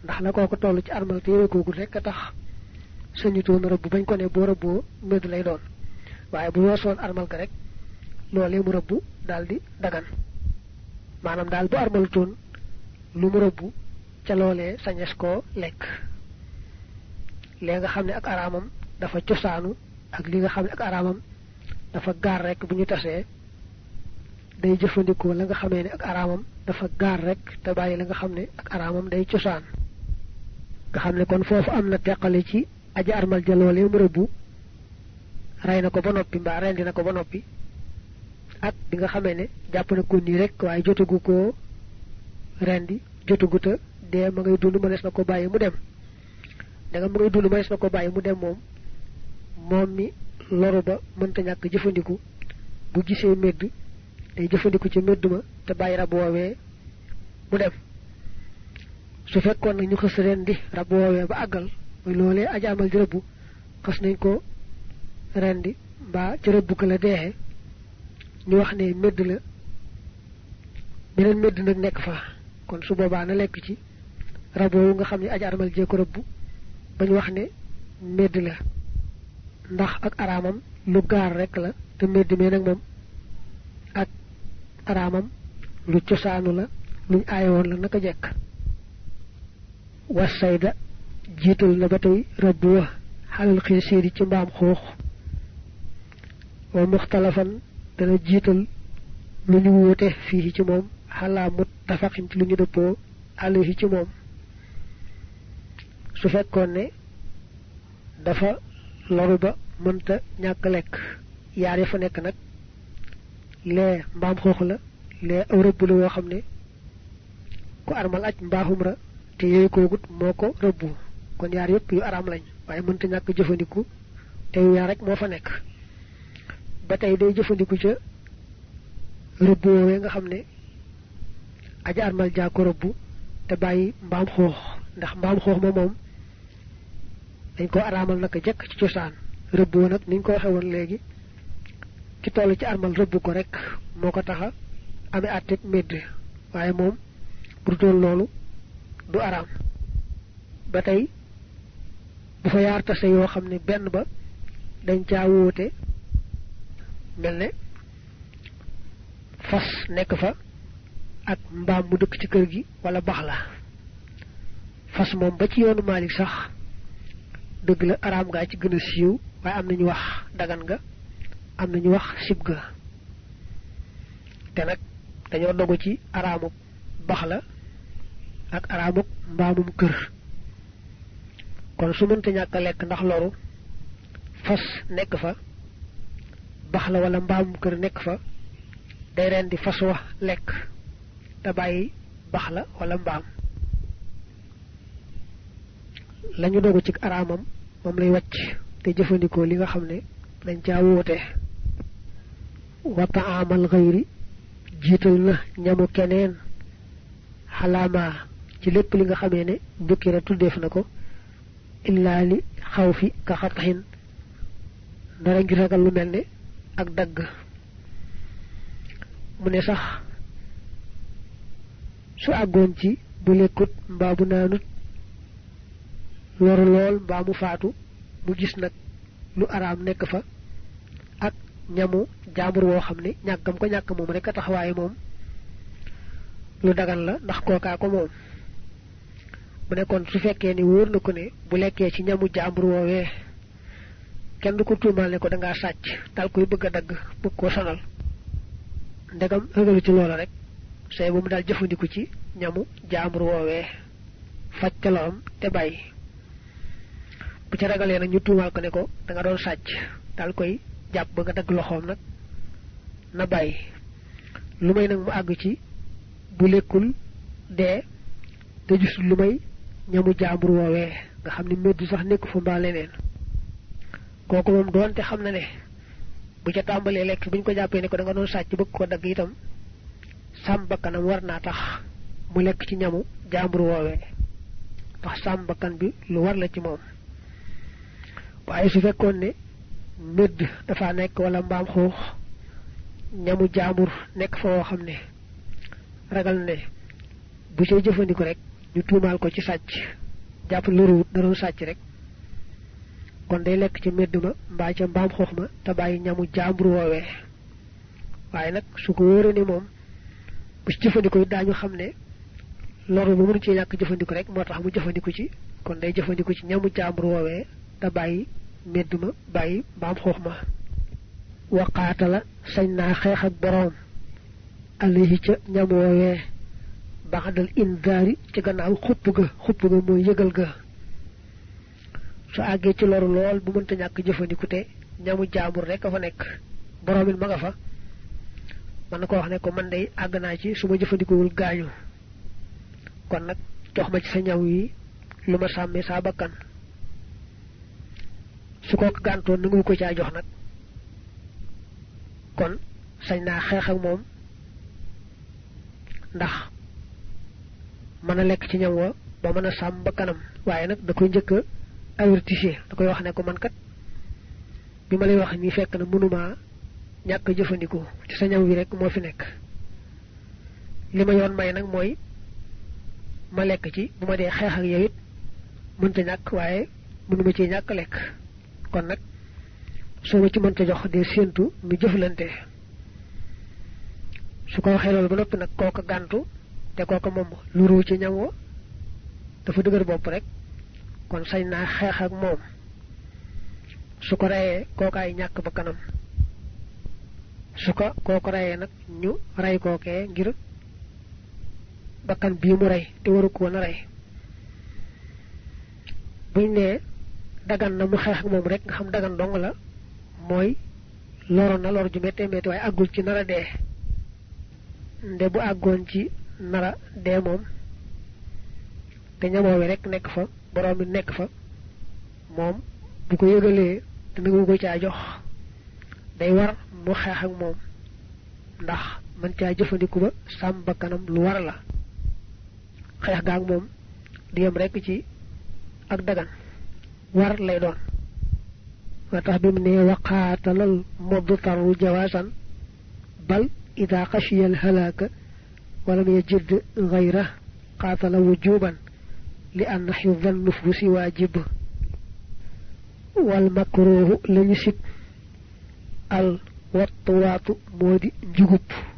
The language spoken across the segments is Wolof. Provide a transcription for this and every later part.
ndax la koko tollu ci armal te ko rek tax sañu to na rabbu bañ ko ne bo rabbo med lay doon waye bu wosson armal ka rek lolé mu rabbu daldi dagan manam dal bu armal ton lu mu rabbu ca lolé sañes ko lek lé nga xamné ak aramam dafa ciosanu ak li nga xamné ak aramam dafa gar rek buñu tassé day jëfëndiko la nga xamé né ak aramam dafa gar rek te bayyi la nga xamné ak aramam day ciosan nga xamné kon fofu amna tekkale ci aji armal jalolé mu rabbu rayna ko ba nopi mba rendi na ko ba nopi ak bi nga xamé né japp na ko ni rek waye jotugu ko rendi jotugu ta dé ma ngay dund mënes na ko bayyi mu dem da nga ma ngay dund mënes na ko bayyi mu dem mom mi loru ba mënta ñak jëfandiku bu gisé medd day jëfandiku ci medd ma te bayyi rab woowé mu dem su fekkon ñu xëss rendi rab woowé ba agal moy lolé aji amal di rëbbu xass nañ ko rendi ba ci rëbbu ko la déxé ñu wax né medd la benen medd nak nek fa kon su boba na lek ci rabo nga xamni aji armal je ko rëbbu bañ wax né medd la ndax ak aramam lu gar rek la te medd me nak mom ak aramam lu ciosanu la luñ ayewon la naka jek wasayda jital na batay rëbbu wa halal xisiri ci mbam xox wa mukhtalafan dana jital lu ñu wote fi ci mom hala muttafaqin ci lu ñu deppo alayhi ci mom su fekkone dafa loru ba mënta ñak lek yaari fa nek nak lé mbam xox la lé aw rëbbu la wo xamné ko armal aj mbaxum ra te yoy ko gut moko rëbbu kon yaar yépp yu aram lañ waye mënta ñak jëfandiku te yaar rek mo fa nek batay day jëfandiku ca rëbbu woowee nga xam ne aji armal jaa ko rëbbu te bàyyi mbaam xoox ndax mbaam xoox ma moom dañ ko araamal naka jekk ci cosaan rëbbu nag niñ ko waxe woon léegi ci toll ci armal rëbbu ko rek moo ko taxa amee àtteeg medd waaye moom pour doon loolu du araam ba tey bu fa yaar tase yoo xam ne benn ba dañ caa wóote melne fas nek fa ak mbam mu dëkk ci kër gi wala baxla fas mom ba ci yoonu malik sax deug la aram ga ci gëna siiw waye am nañu wax dagan nga am nañu wax sib ga té nak dañoo dogu ci aramu baxla ak aramu mbamum kër kon su mënta ñaka lek ndax loru fas nek fa baxla wala mbam kër nek fa day rendi fas wa lek ta bayyi baxla wala mbam lañu dogu ci aramam mom lay wacc te jëfëndiko li nga xamne dañ ca wote wa ta'amal ghayri jital na ñamu keneen halama ci lepp li nga xamé ne dukira tuddef nako illa li khawfi ka khatahin dara ngi ragal lu melne ak dag mu ne sax su agon ci bu lekut mba bu nanut loru lol ba mu faatu mu gis nak lu aram nek fa ak ñamu jaambur wo xamne ñagam ko ñak mom rek tax waye mom lu dagan la ndax koka ko mom bu ne kon su fekke ni woor na ko ne bu lekke ci ñamu jaambur wowe kenn du ko tuumal ne ko da nga sacc dal koy bëgg dag bëgg ko sonal ndegam ëgalu ci loola rek say bu mu dal jëfandiku ci ñamu jaambur wowe faccalom te bay bu ci ragalé nak ñu tuumal ko ne ko da nga doon sacc dal koy japp bëgg dag loxom nak na bay lu may nak mu ag ci bu lekul de te gis lu may ñamu jaambur wowe nga xamni meddu sax nek fu mba leneen koku mom doonte xamna ne bu ca tambalé lek buñ ko jappé ne ko da nga doon sacc bëgg ko dag itam sam bakkanam warna tax mu lek ci ñamu jaambur wowe tax sam bakkan bi lu war la ci mom waye su fekkone ne medd dafa nek wala mbam xoox ñamu jaambur nek fo xamne ragal ne bu ci jëfëndiko rek ñu tuumal ko ci sàcc jàpp loruwut da doon sàcc rek kon day lekk ci medd ma mbaa ca mbaam xoox ma te bàyyi ñamu jaambur woowee waaye nag su ko wóoree ni moom bu ci jëfandikoo daañu xam ne loru bu mënu ci ñàkk jëfandiku rek moo tax mu jëfandiku ci kon day jëfandiku ci ñamu jaambur woowee te bàyyi medd ma bàyyi mbaam xoox ma waqaatala sañ naa xeex ak boroom alayhi ca ñam woowee baxdal indaari ci gannaaw xupp ga mooy yëgal ga su àggee ci loru lool bu mënta ñàkk jëfandiku te ñamu jaambur rek a fa nekk boroom it ma nga fa mën na ko wax ne ko man day àgg naa ci su ma jëfandikuwul gaañu kon nag jox ma ci sa ñaw yi lu ma sàmmee saa bakkan su ko gàntoon nangu ko caa jox nag kon sañ naa xeex ak moom ndax mën a lekk ci ñam wa ba mën a sàmm ba kanam waaye nag da koy njëkk a avertise da koy wax ne ko man kat bi ma lay wax nii fekk na mënuma ñàkk jëfandikoo ci sa ñam wi rek moo fi nekk li ma yoon may nag mooy ma lekk ci bu ma dee xeex ak yow it mënta ñàkk waaye mënuma ci ñàkk lekk kon nag soo ma ci mënta jox dee séentu ñu jëflante su ko waxee loolu ba noppi nag kooka gàntu te kooka moom lu ruu ci ñam wa dafa dëgër bopp rek kon sañ naa xeex ak moom su ko reyee kookaay ñàkk ba kanam su ko kooku reyee nag ñu rey kookee ngir bakkan bii mu rey te waru ko woon a rey buñ ne dagan na mu xeex ak moom rek nga xam dagan dong la mooy loro na lor ju méttee métti waaye àggul ci nara dee nde bu àggoon ci nara dee moom te ñamoowe rek nekk fa borom bi nekk fa moom bu ko yëgalee te nangu ko caa jox day war mu xeex ak moom ndax man caa jëfandiku ba sàmm bakkanam lu war la xeex gaag moom di yem rek ci ak dagan war lay doon wa tax bi mu ne waqaatalal mudtaru jawaasan bal ida xashiya al halaaka walam yajid gayra qaatala wujuban li anna xifda nufusi waajib wal makruuhu lañu sib al wattuwaatu moo di njugub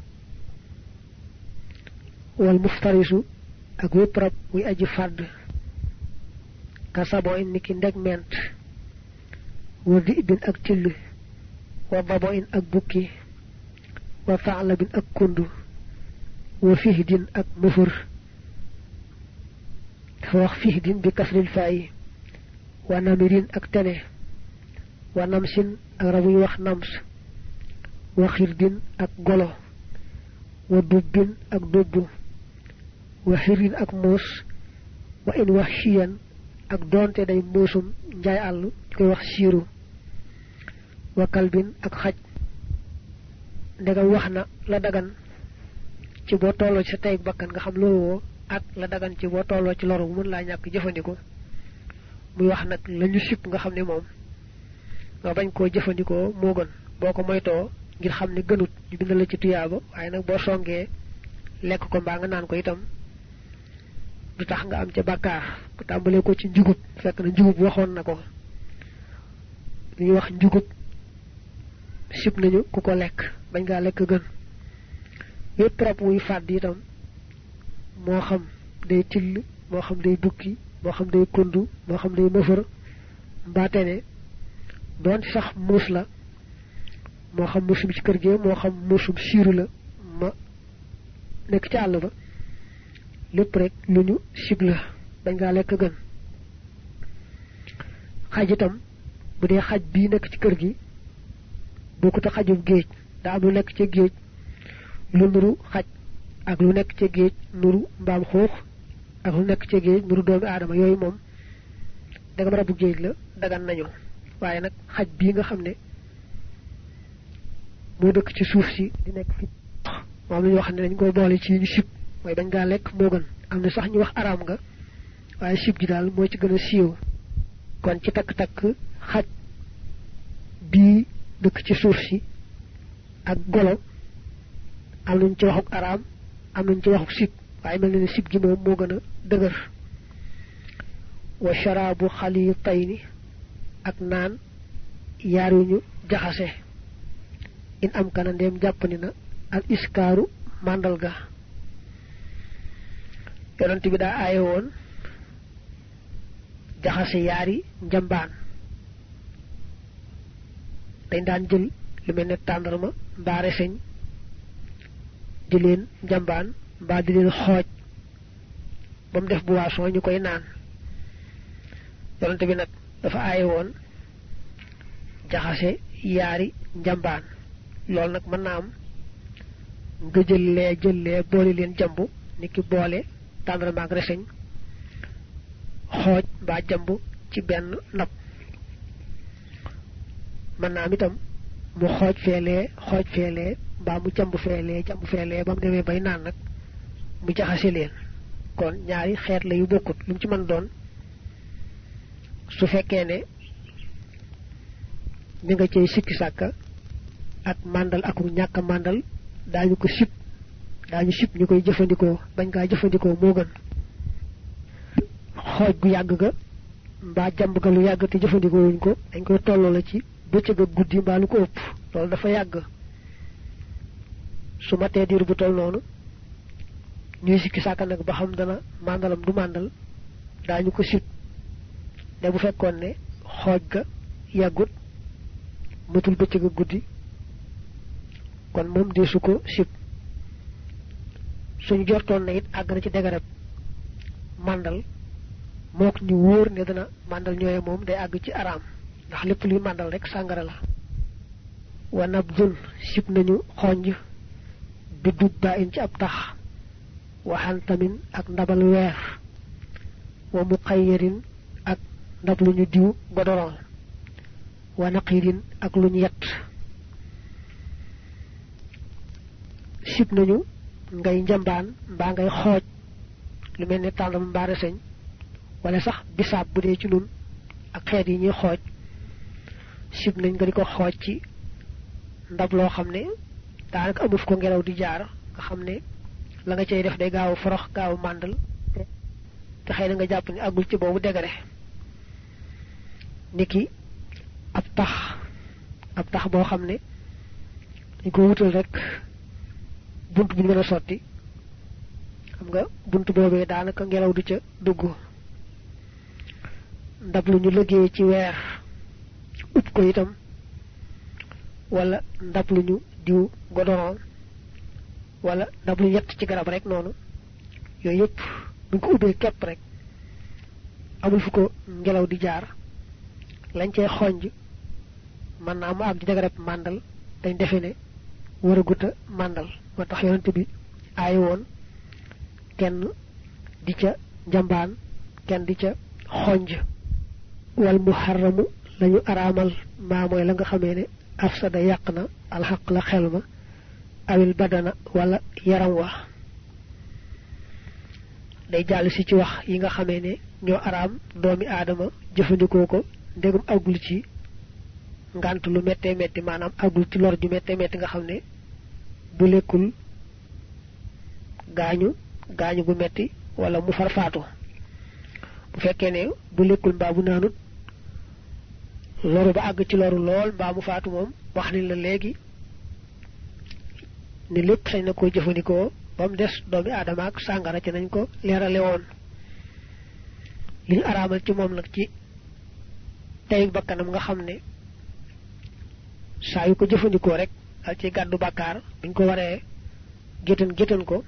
wal muftarisu ak wépp rab muy aji fàdd ka sabo in niki ndeg ment wa di'bin ak till wa babo in ak bukki wa fa'labin ak kundu wa fihdin ak mufur dafa wax fihdin bi kasril faayi wa namirin ak tene wa namsin ak rabuy wax nams wa xirdin ak golo wa dubbin ak dubbu wa xirin ak muus wa in wax chiyan ak doonte day muusum njaay àll koy wax siiru wa kalbin ak xaj ndegam wax na la dagan ci boo tolloo ci sa tey bakkan nga xam loolu woo ak la dagan ci boo tolloo ci loru mën laa ñàkk jëfandikoo muy wax nag lañu sip nga xam ne moom nga bañ koo jëfandikoo moo gën boo ko moytoo ngir xam ne gënut ñu bind la ci tuyaaba waaye nag boo songee lekk ko mbaa nga naan ko itam du tax nga am ca bàkkaar bu tàmbalee ko ci njugub fekk na njugub waxoon na ko li ñuy wax njugub sib nañu ku ko lekk bañ ngaa lekk gën yépp rab wuy fàdd itam moo xam day till moo xam day bukki moo xam day kundu moo xam day mëfër mbaate ne doon sax muus la moo xam muusum ci kër gi moo xam muusum siiru la ma nekk ci àll ba lépp rek lu ñu sib la bañ ngaa lekk gën xaj itam bu dee xaj bii nekk ci kër gi bokkut a xajum géej daa am lu nekk ca géej lu nuru xaj ak lu nekk ca géej nuru mbaam xuux ak lu nekk ca géej nuru doomi aadama yooyu moom dagam rabu géej la dagan nañu waaye nag xaj bii nga xam ne moo dëkk ci suuf si di nekk fi moom la ñu wax ne dañ ko boole ci ñu sib mooy bañ ngaa lekk moo gën am na sax ñu wax araam nga waaye sib ji daal moo ci gën a siiw kon ci takk-takk xaj bii dëkk ci suuf si ak golo am nañ ci waxuk araam am nañ ci waxuk sib waaye mel ni sib gi moom moo gën a dëgër wa sharabu xalitayni ak naan yaar yu ñu jaxase in am kana ndem jàppani na al iskaaru mandal ga yonent bi daa aaye woon jaxase yaari njambaan dañ daan jël lu mel ne tàndarma mbaa reseñ di leen njambaan mbaa di leen xooj ba mu def boisson ñu koy naan yonent bi nag dafa aaye woon jaxase yaari njambaan loolu nag mën naa am nga jël lee boole leen jambu niki boole tàndarma ak reseñ xooj mbaa jambu ci benn ndab mën naa am itam mu xooj feelee mbaa mu jambu feelee ba mu demee bay naan nag mu jaxase leen kon ñaari xeet la yu bokkut lu mu ci mën doon su fekkee ne ñu nga cey sikki sàkka ak màndal ak ñàkk màndal daañu sib ñu koy jëfandikoo bañ kaa jëfandikoo moo gën xooj gu yàgg ga mbaa jamb ga lu yàgg te jëfandikoo wuñ ko dañ koy tolloo la ci bëccëg ak guddi mbaa lu ko ëpp loolu dafa yàgg su ma tee diir bu toll noonu ñuy sikki sàkka nag ba xam dana màndalam du màndal daañu ko sib ne bu fekkoon ne xooj ga yàggut matul bëccëg ak guddi kon moom deesu ko sib suñu jortoon na it àgg na ci degarab màndal mook ñu wóor ne dana màndal ñooye moom day àgg ci araam ndax lépp luy màndal rek sàngara la wa nabdun sib nañu xonj bi dut ba in ci ab tax waxan tamin ak ndabal weer wa muqayyarin ak ndab lu ñu diw godoron wa naqirin ak lu ñu yett sib nañu ngay njambaan mbaa ngay xooj lu mel ne tàndam mbaa reseñ wala sax bisaab bu dee ci nun ak xeet yi ñuy xooj sib nañ nga di ko xooj ci ndab loo xam ne daanaka amuf ko ngelaw di jaar nga xam ne la nga cay def day gaaw forox gaaw màndal te xëy na nga jàpp ne àggul ci boobu degare niki ab tax boo xam ne dañ ko wutal rek bunt bu ñu mën a sotti xam nga bunt boobee daanaka ngelaw du ca dugg ndab lu ñu liggéey ci weer upp ko itam wala ndab lu ñu diw godoron wala ndab lu yett ci garab rek noonu yooyu yëpp buñ ko ubbee képp rek amul fu ko ngelaw di jaar lañ cee xonj mën naa mu àgg ci garab màndal dañ defe ne war a guta màndal moo tax yonent bi aay woon kenn di ca njambaan kenn di ca xonj wal muharramu lañu araamal maa mooy la nga xamee ne afsada yàq na alxaq la xel ma awil badana wala yaram wa day jàll si ci wax yi nga xamee ne ñoo araam doomi aadama jëfandikoo ko ndegum àggul ci ngant lu méttee métti maanaam àggul ci lor ju méttee métti nga xam ne bu lekkul gaañu gu metti wala mu farfaatu bu fekkee ne bu lekkul mbaa bu naanut loru ba àgg ci loru lool mbaa mu faatu moom wax ni la léegi ni lépp sañ na koo jëfandikoo ba mu des doomi aadama ak sàngara ci nañ ko leerale woon li ñu araamal ci moom nag ci tey bakkanam nga xam ne saa yu ko jëfandikoo rek dal ci gàddu bàkkaar buñ ko waree géttan ko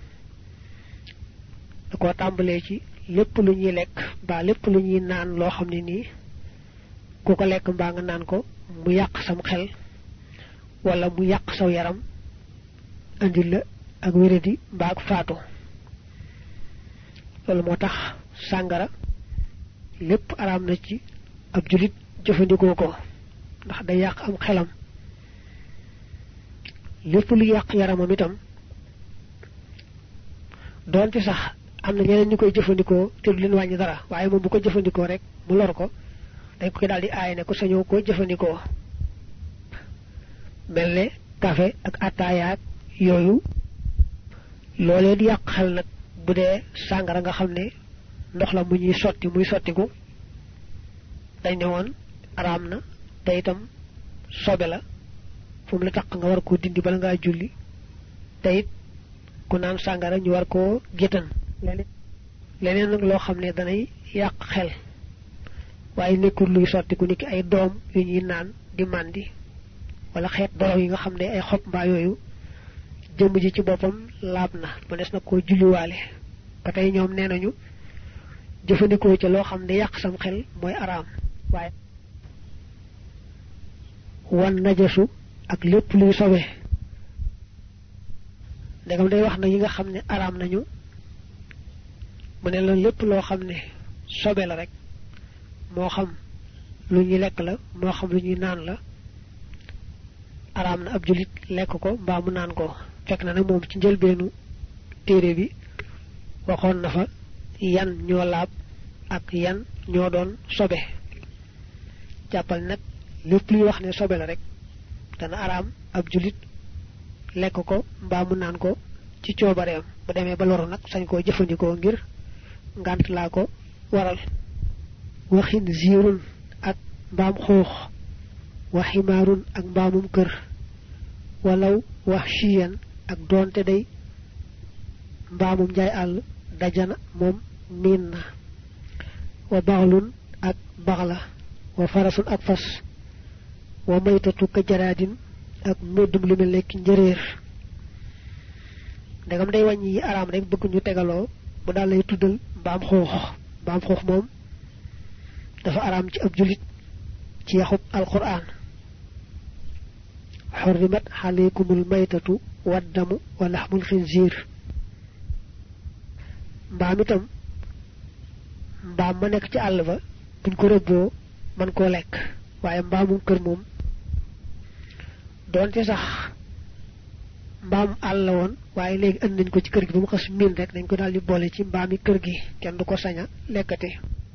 da koo tàmbalee ci lépp lu ñuy lekk mbaa lépp lu ñuy naan loo xam ne nii ku ko lekk mbaa nga naan ko mu yàq sam xel wala mu yàq saw yaram andil la ak wéradi mbaa ak faatu loolu moo tax sàngara lépp araam na ci ab julit jëfandikoo ko ndax day yàq am xelam lépp lu yàq yaramam itam doonte sax am na ñeneen ñu koy jëfandikoo te du leen wàññi dara waaye moom bu ko jëfandikoo rek mu lor ko dañ ko daal di aay ne ko sañoo ko jëfandikoo mel ne café ak ataaya ak yooyu loolee di yàq xel nag budé sangara nga xamné ndox la mu ñuy sotti muy sottiku dañ ne woon araam na te itam sobe la fu mu la taq nga war koo dindi bala ngaa julli te it ku naan sàngara ñu war koo géttan leneen nag loo xam ne danay yàq xel waaye nekkul luy sottiku niki ay doom yu ñuy naan di màndi wala xeet dorox yi nga xam ne ay xob mbaa yooyu jëmm ji ci boppam laab na ma des na koo julliwaale ba tey ñoom nee nañu jëfandikoo ca loo xam ne yàq sam xel mooy araam waaye wan najasu ak lépp luy sobe ndegam day wax na yi nga xam ne araam nañu mu ne la lépp loo xam ne sobe la rek moo xam lu ñuy lekk la moo xam lu ñuy naan la araam na ab julit lekk ko mbaa mu naan ko fekk na nag moom ci njëlbeenu téere bi waxoon na fa yan ñoo laab ak yan ñoo doon sobe jàppal nag lépp luy wax ne sobe la rek dana araam ab julit lekk ko mbaa mu naan ko ci coobareem bu demee ba loru nag sañ koo jëfandikoo ngir ngant laa ko waral waxin ziirun ak mbaam xuux wa ximaarun ak mbaamum kër walaw wax chiyan ak doonte day mbaamum njaay àll dajana moom miin na wa baxlun ak baxla wa farasun ak fas wa maytatu ka jaraadin ak meddum lu mel nekk njëréer ndegam day wàññi yi araam rek bëgg ñu tegaloo bu daal lay tuddal mbaam xuux moom dafa araam ci ab julit ci yaxub alquran xurrimat alaykumul maytatu waddamu wa laxmul xinziir mbaam itam mbaam ma nekk ci àll ba buñ ko rëbboo man koo lekk waaye mbaamum kër moom doonte sax mbaam àll la woon waaye léegi andi nañ ko ci kër gi ba mu xas miin rek dañ ko daal di boole ci mbaami kër gi kenn du ko saña lekkate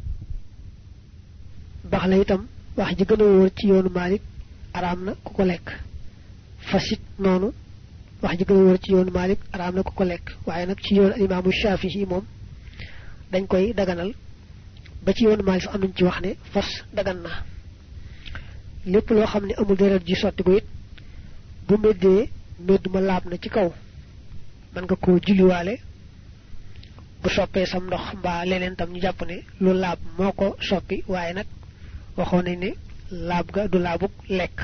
bax la itam wax ji gën a wóor ci yoonu Maalik araam na ku ko lekk fasit noonu wax ji gën a wóor ci yoonu Maalik araam na ku ko lekk waaye nag ci yoonu imaamu Shaafi'i moom dañ koy daganal ba ci yoonu Maalik sax am nañ ci wax ne fas dagan na lépp loo xam ne amul deret ji sotti ko it bu méddee médd ma laab na ci kaw man nga koo julliwaale bu soppee sam ndox mbaa leneen tam ñu jàpp ne lu laab moo ko soppi waaye nag waxoon nañ ne laab ga du laabuk lekk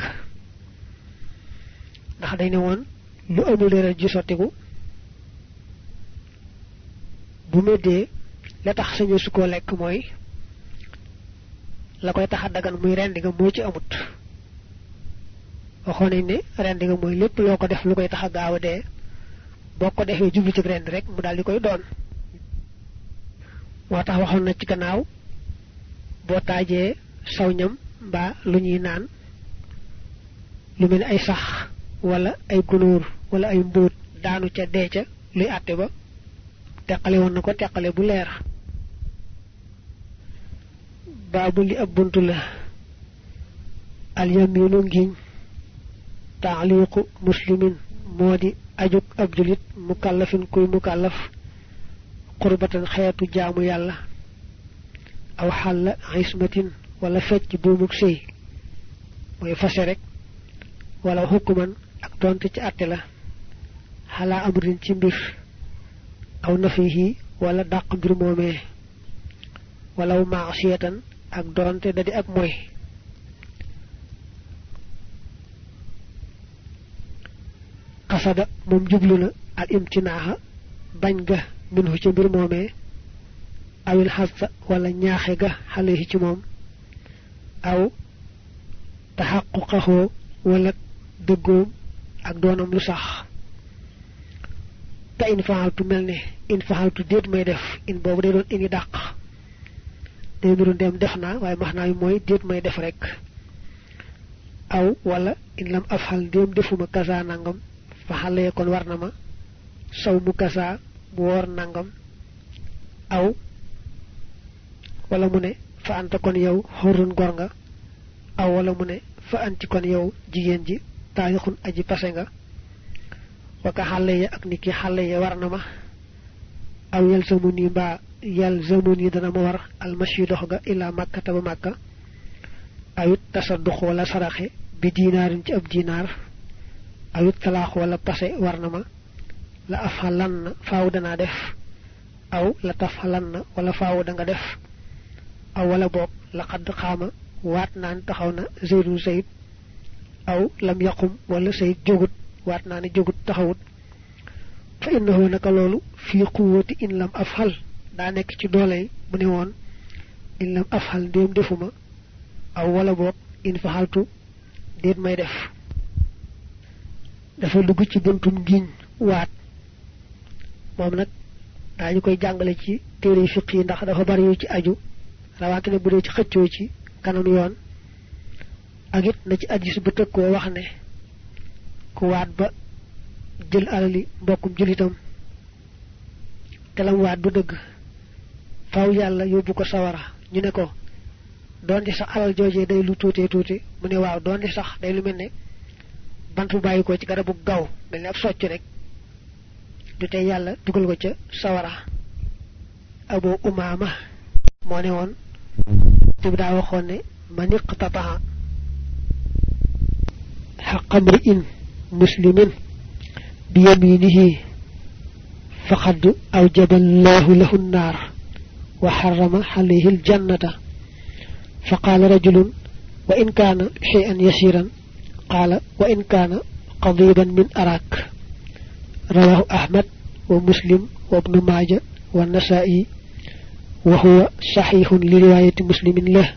ndax dañ ne woon lu amul deret ji sottiku bu méddee la tax sañu su koo lekk mooy la koy tax a dagan muy rendi nga moo ci amut waxoon nañ ne rendi nga mooy lépp loo ko def lu koy tax a gaaw a dee boo ko defee jublu ci rendi rek mu daal di koy doon moo tax waxoon na ci gannaaw boo taajee saw ñam mbaa lu ñuy naan lu mel ay sax wala ay gunóor wala ay mbóot daanu ca dee ca luy àtte ba teqale woon na ko teqale bu leer baabu li ab buntu la al yaminu ngiñ taaliqu muslimin moo di ajuk ab julit mukallafin kuy mukallaf qurbatan xeetu jaamu yàlla aw xàlla ismatin wala fecc buumuk sëy mooy fase rek wala hukkuman ak tontu ci àtte la xalaa amrin ci mbir aw nafihi wala dàq mbir moomee walaw maasiyatan ak doonte dadi ak moy qasada moom jublu na al imtinaaha bañ ga minhu ci mbir moomee awil xasta wala ñaaxe ga xale ci moom aw taxaquqaxoo wala dëggoom ak doonam lu sax te in faxaltu mel ne in faxaltu déet may def in boobu day doon ini dàq day nuru dem def naa waaye max naa yu mooy déet may def rek aw wala in lam afxal déem defuma kasa nangam faxalee kon war na ma saw mu kasa bu woor nangam aw wala mu ne fa anta kon yow xorun gor nga aw wala mu ne fa anti kon yow jigéen ji taarixun aji pase nga waka xale ya ak niki xale ya war na ma aw yalzamuni ba yalzamuni dana ma war al mashi dox ga ila makka ta ba makka ayut tasadduq wala saraxe bi dinarin ci ab dinar ayut talaax wala passé warna ma la afalan faaw dana def aw la tafalan wala faaw da nga def aw wala bok laqad khama wat nan taxawna zaydun zayd aw lam yaqum wala zayd jogut wat nan jogut taxawut fa innahu naka lolu fi quwwati in lam afhal da nek ci dolay bu ne won in lam afhal dem defuma aw wala bok in fahaltu det may def dafa dugg ci buntum giñ wat mom nak dañu koy jangale ci téré fiqh yi ndax dafa bari yu ci aju rawatene bu dé ci xëccoo ci kanam yoon ak it na ci hadith bu tekko wax ne ku waat ba jël alali mbokkum julitam té lam waat du dëgg faaw yalla yobbu ko sawara ñu ne ko doonte sax alal jojé day lu tuuté tuuté mu ne waaw doonte sax day lu melne bantu bayiko ci garabu gaw melni ab soccu rek du tay yalla dugal ko ca sawara abu umama mo ne won te da waxone man iqtataha haqqam ri'in muslimin bi yaminihi faqad awjaba Allahu lahu an-nar wa harrama alayhi al-jannata فقال رجل وإن كان شيئا يسيرا قال وإن كان قضيبا من أراك رواه أحمد ومسلم وابن ماجه والنسائي وهو صحيح لرواية مسلم له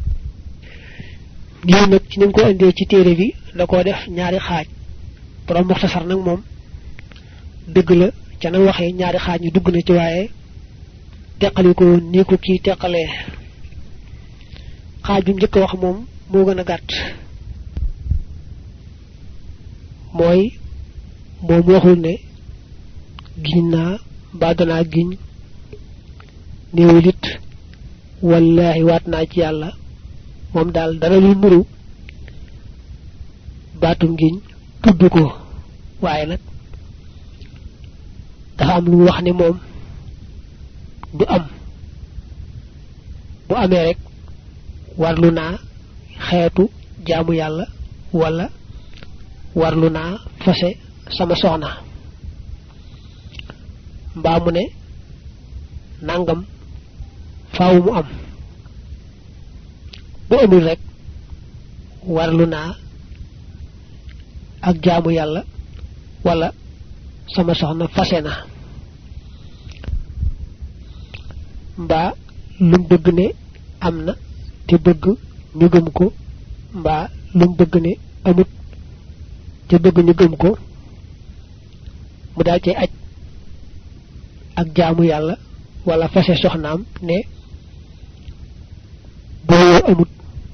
ñew nak ci nim ko andé ci téré bi da ko def ñaari xaaj borom muxtasar nak mom deug la ci na waxé ñaari xaaj ñu dugg na ci wayé tékkaliko ni ko ki tékkalé xaaju ñëk wax mom mo gëna gatt moy mom waxul ne ginna ba dana giñ neewulit wallahi watna ci yalla mom dal dara lu nuru batum giñ tuddu ko waye nak dafa am lu wax ne mom du am bu amé rek warluna xéetu jaamu yalla wala warluna fasé sama soxna mba mu ne nangam faaw mu am bu amul rek warluna ak jaamu yalla wala sama soxna fasé na mba lu bëgg ne amna te bëgg ñu gëm ko mba lu bëgg ne amut te bëgg ñu gëm ko mu da ci aj ak jaamu yalla wala fasé soxnaam ne bo amut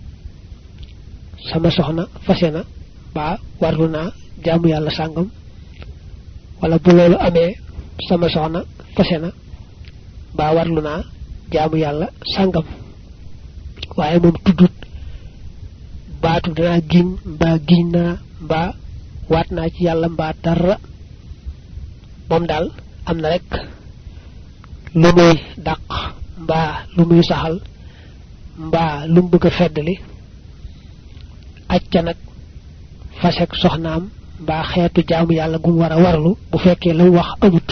sama soxna fasé na ba waruna jaamu yalla sangam wala bu lolu amé sama soxna fasé na ba warluna jaamu yalla sangam waye mom tudut baatu dana giñ ba giñna ba watna ci yalla ba dara mom dal amna rek lu muy dak ba lu muy saxal ba lu bëgg feddali acca nak fasek soxnaam ba xéetu jaamu yalla gum wara warlu bu fekke la wax amut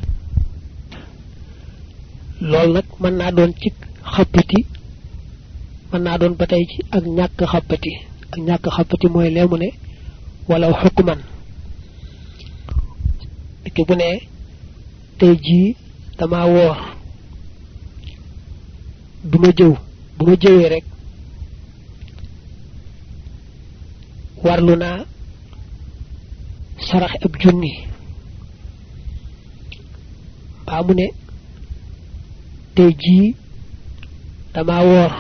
lol nak man na doon ci xapati man na doon batay ci ak ñak xapati moy lému né wala hukman ki bu né tay ji dama wor duma jëw buma jëwé rek warluna sarax ab junni ba mu né tay ji dama wor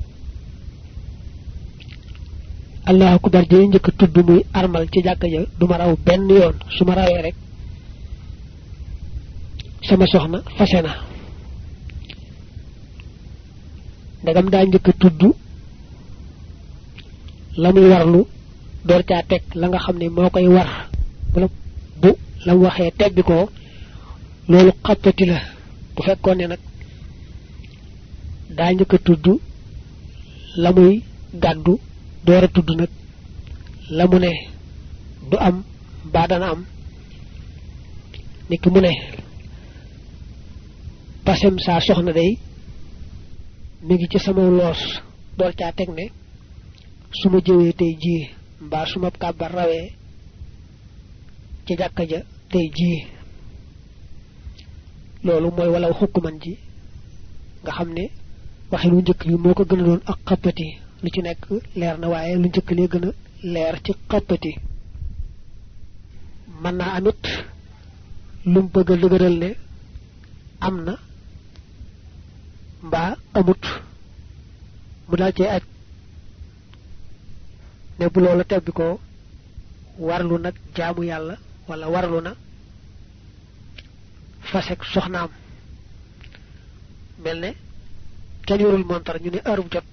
Allah akbar je ñëk tuddu muy armal ci jakka ja duma raw ben yoon suma rawé rek sama soxna fasena ndagam da ñëk tuddu lamuy warlu door ca tek la nga xamné mo koy war bu lam waxé tebbi ko lolu xapati la bu fekkone nak da ñëk tuddu lamuy gaddu doora tuddu nak lamu ne du am ba dana am niki mu ne pasem sa soxna day mi ngi ci sama loos dool ca tek ne suma jëwé tay ji ba suma kabar rawé ci jakka ja tay ji lolu moy wala hukuman ji nga xamne waxe lu ñëk li moko gëna doon ak xapati lu ci nekk leer na waaye lu ñëk li gëna leer ci xapati man na amit lu bëgg dëgëral ne amna ba amut mu dal ci aj ne bu loola tebbi ko warlu nak jaamu yalla wala warlu na fasek soxnaam melne kenn yorul montar ñu ne heure bu jot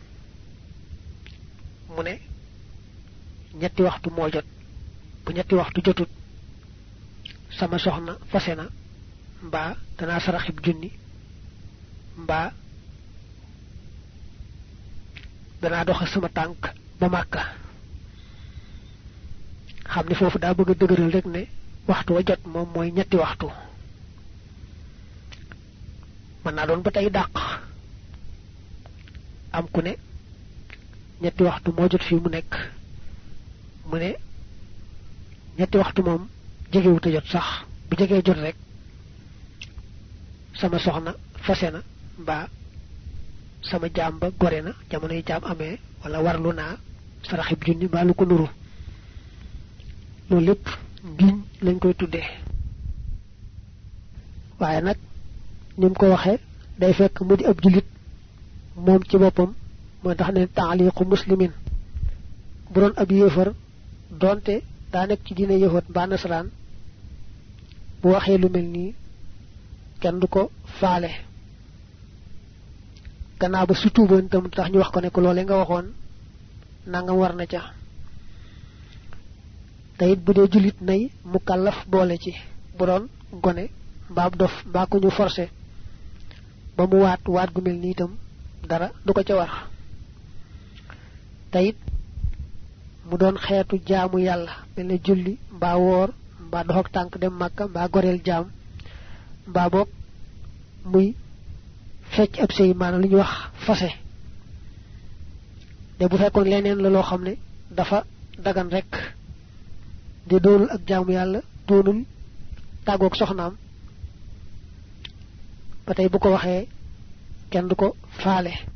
mu ne ñetti waxtu mo jot bu ñetti waxtu jotut sama soxna fasena mba dana saraxib junni mba dana dox sama tank ba makka xamni fofu da bëgg dëgëral rek ne waxtu wa jot mom moy ñetti waxtu man na doon ba tay dàq am ku ne ñetti waxtu mo jot fi mu nekk mu ne ñetti waxtu mom jégewu te jot sax bu jégé jot rek sama soxna fasena ba sama jamba gorena jamono yi jam amé wala warlu na saraxib junni ba lu ko nuru lo lepp giñ lañ koy tuddé waye nak nim ko waxé day fekk mu di ab julit mom ci bopam mo tax né ta'liqu muslimin bu doon ab yéefar donte da nek ci diine yahud ba nasran bu waxé lu melni kenn du ko faale gannaaw ba su tuuboon tam tax ñu wax ko ne ko lolé nga waxoon nangam war na ca tayit bu dee julit nay mukallaf boole ci bu doon gone mbaab dof mbaa ko ñu forcé ba mu waat gu mel ni itam dara du ko ca war tayit mu doon xeetu jaamu yàlla mel ne julli mbaa woor mbaa doxok tànk dem màkka mbaa goreel jaam mbaa boog muy fecc ab sey maanaam li ñu wax fase de bu fekkoon leneen la loo xam ne dafa dagan rek di doonul ak jaamu yàlla doonul tàggoog soxnaam ba tey bu ko waxee kenn du ko faale